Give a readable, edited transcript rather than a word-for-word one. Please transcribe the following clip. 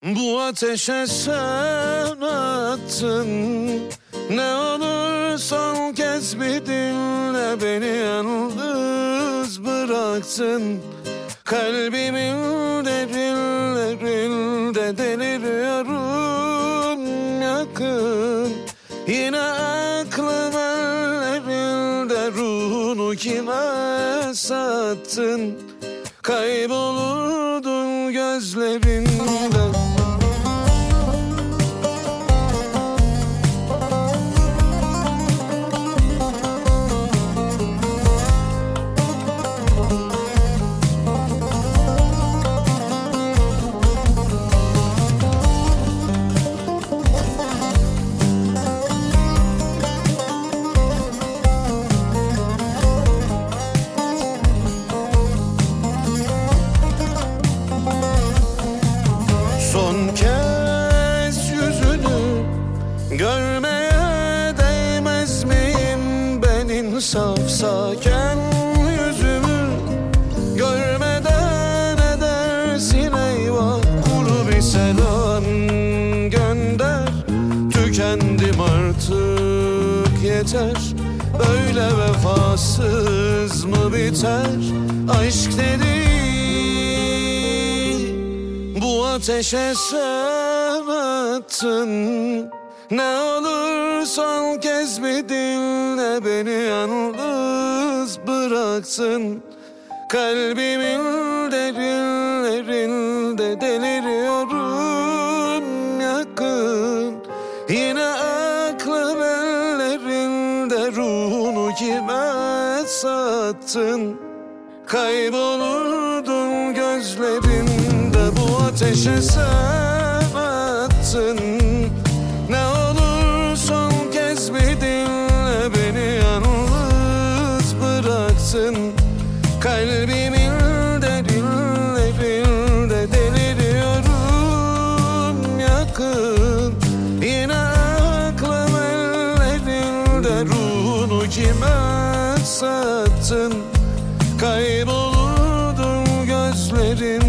Bu ateşe sen attın, ne olur son kez bir dinle, beni yalnız bıraktın. Kalbimin derinlerinde deliriyorum yakın. Yine aklım ellerinde, ruhunu kime sattın? Kaybolurdun gözlerinde. Son kez yüzünü görmeye değmez miyim ben, insaf saken yüzümü görmeden edersin eyvah. Kuru bir selam gönder, tükendim artık yeter. Böyle vefasız mı biter aşk dediğin? Bu ateşe sen attın, ne olur son kez bir dinle, beni yalnız bıraktın. Kalbimin derinlerinde deliriyorum yakın. Yine aklım ellerinde, ruhunu kime sattın? Kaybolurdun gözlerinde. Bu ateşe sen attın, ne olur son kez bir dinle, beni yalnız bıraktın. Kalbimin derinlerinde deliriyorum yakın. Yine aklım ellerinde, ruhunu kime sattın? Kaybolurdun gözlerin.